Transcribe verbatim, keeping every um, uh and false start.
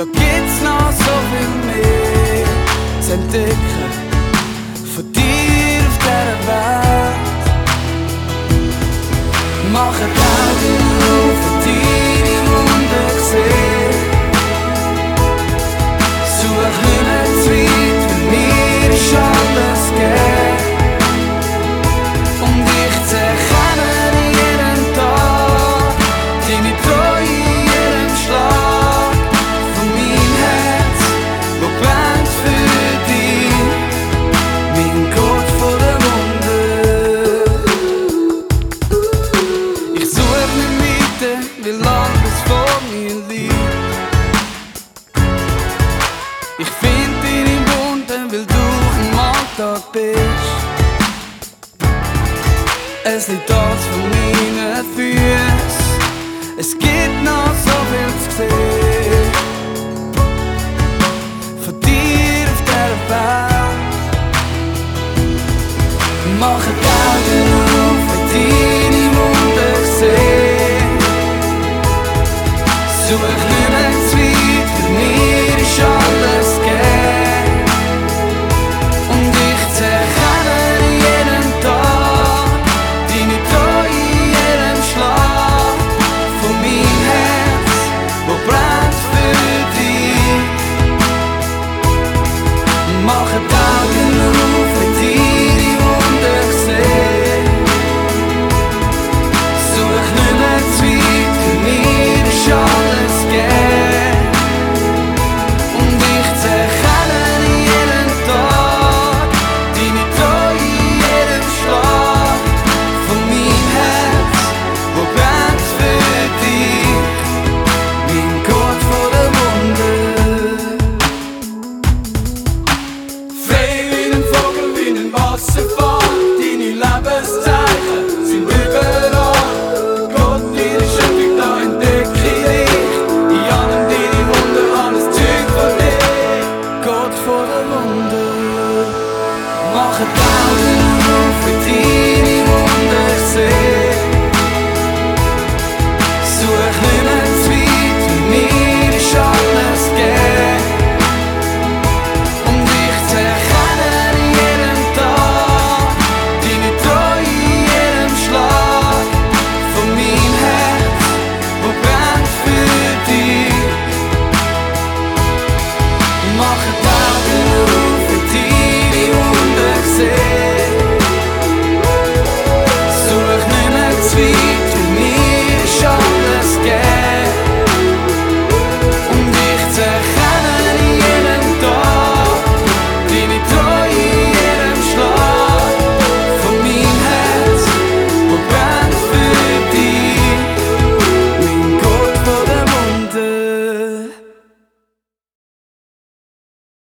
da gibt's noch so viel mehr zu entdecken von dir auf dieser Welt. Mach die Augen auf und deine Wunder sehen. Such nicht mehr zu weit, weil mir ist alles gegeben. Und ich zerkenne jeden Tag deine Treue in jedem Schlag von meinem Herz, wo brennt für dich, mein Gott vor dem Wunder. Ich such nicht weiter, weil alles vor mir liegt. Ich find dich im Wunder, weil du im Alltag bist. Es liegt